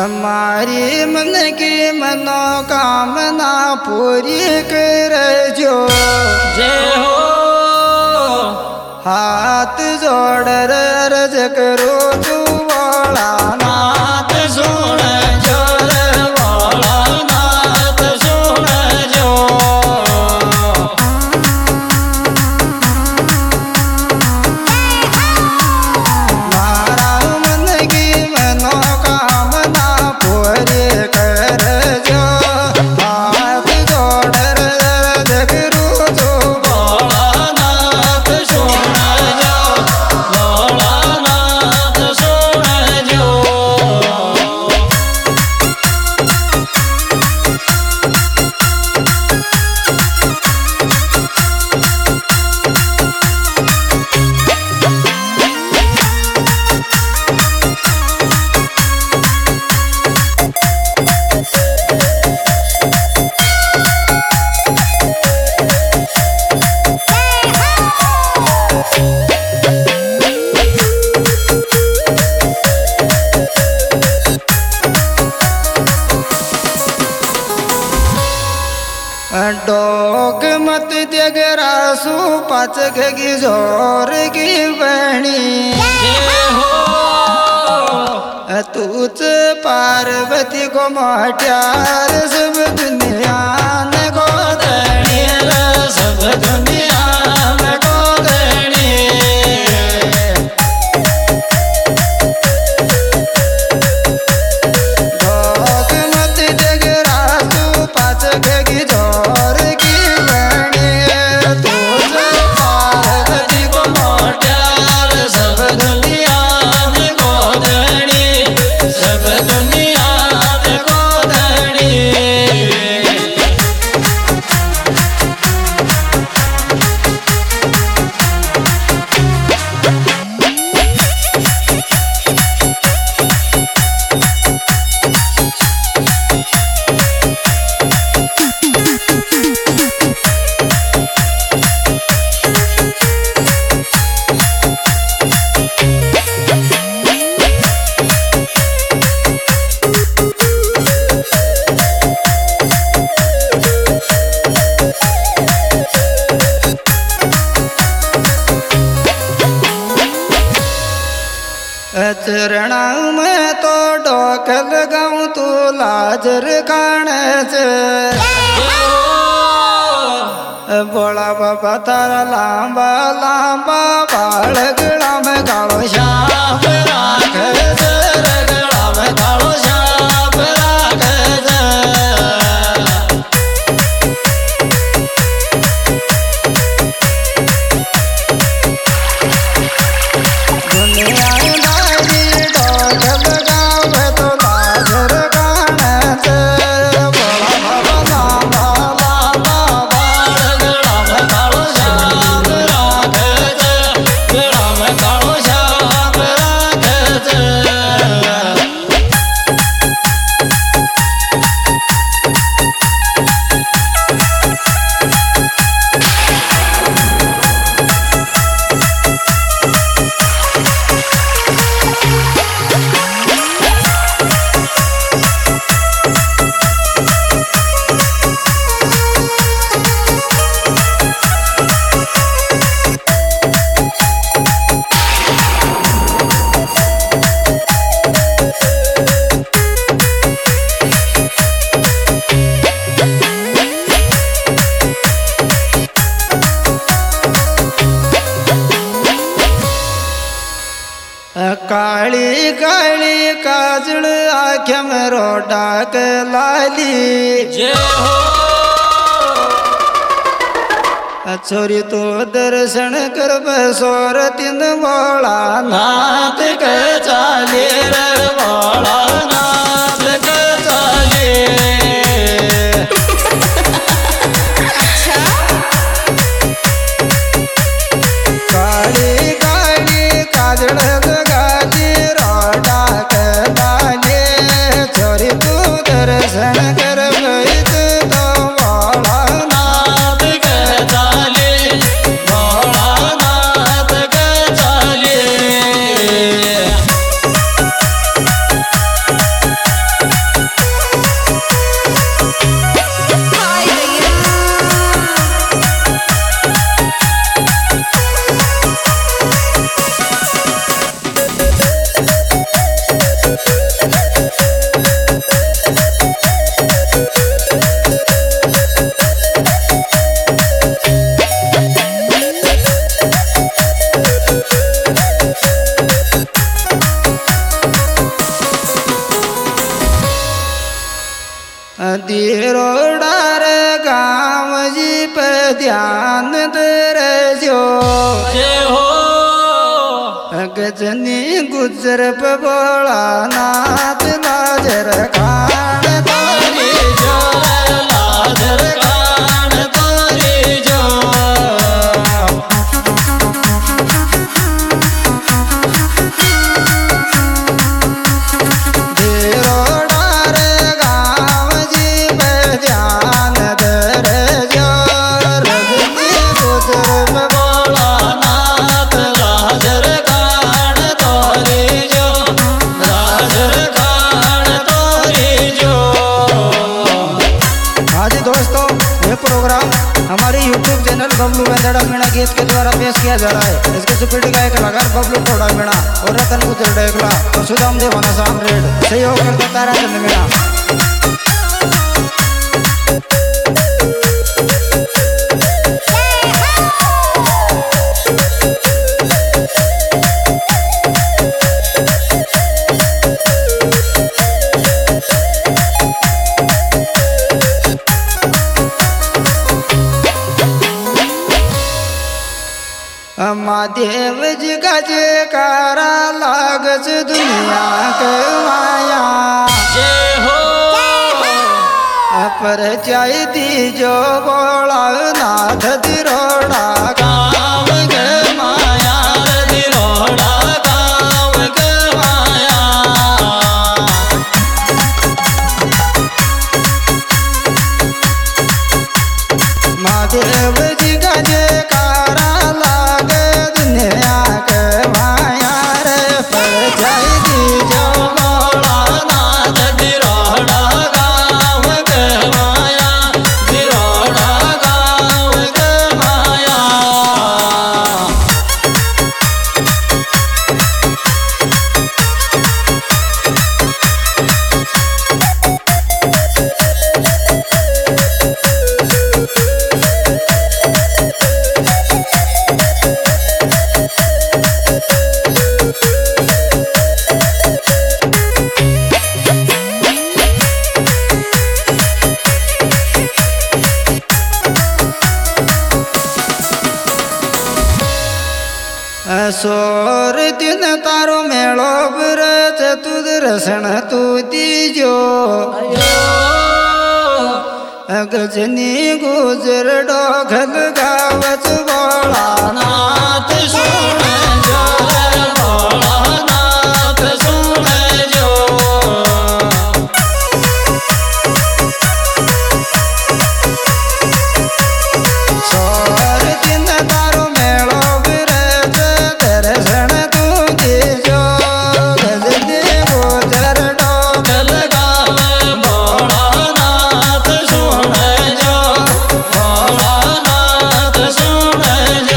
मारी मन की मनोकामना पूरी कर जो जय हो। हाथ जोड़ अर्ज करो तू वाला नाथ सुन जो वाला नाथ सुन जो मारा मन की मनोकामना पूरी कर जो हाथ जोड़ अर्ज करो तू वाला नाथ सुन जो वाला नाथ सुन जो डोक मत देगरा सु पाच घगी जोर की बहनी जय हो। तूच पार्वती को मोट्यार सब दुनिया में गोदणी सब दुनिया में गोदणी डोक मत देगरा सु पाच घगी जोर की बहनी तूच पार्वती को मोट्यार सब दुनिया में गोदणी सब दुनिया में गोदणी चरणा में तो डोक लगाऊं तू लाजर काने से बोला बाबा तारा लांबा लांबा बाल गला में कालो शाप राख गला में कालो शाप राख दुनिया काली काली काजल आँखें में रोडा के लाली जय हो। छोरी तो दर्शन कर बसोर तीन बोला नाथ के चाले रे बोला नाथ के चाले काली काली काजल दर्शन कर तो बोला नाथ के चाले बोला नाथ के चाले दिरोड़ा रे गाँव जी पे ध्यान दे रहो। जय हो गजनी गुजर पे बोला नाथ लाजर खान तोरी जो, लाजर खान तोरी जो। दिरोड़ा रे गाँव जी पे ध्यान दे रहो। गजनी गुजर पे बोला नाथ लाजर खान तोरी जो, लाजर खान तोरी जो। हाँ जी दोस्तों, ये प्रोग्राम हमारे YouTube चैनल बबलू वेंदड़ा मीणा गीत के द्वारा पेश किया जा रहा है। इसके सुपीढ़ी का एक कलाकार बबलू थोड़ा मीणा और रतन गुजर डेगला और सुदाम देवाना साम रेड सहयोग करता तारा चंद मीणा। महादेव जी का जयकारा लागस दुनिया के माया। जय हो पर चाय दी जो बोला नाथ दिरोड़ा गाँव के माया, दिरोड़ा गाँव के माया। महादेव जी का जयकारा लागे दुनिया के माया रे। पर जय दी जो बोला नाथ दिरोड़ा गाँव के माया, दिरोड़ा गाँव के माया। सोर दिन तारो मेलो ब्रज तू दर्शन तू दीजो। गजनी गुजर डोखल गावत बोला नाथ सुन जो, बोला नाथ सुन जो। सोर दिन तारो मेलो ब्रज दर्शन तू दीजो। गजनी गुजर डोखल गावत बोला नाथ सुन जो, बोला नाथ सुन जो।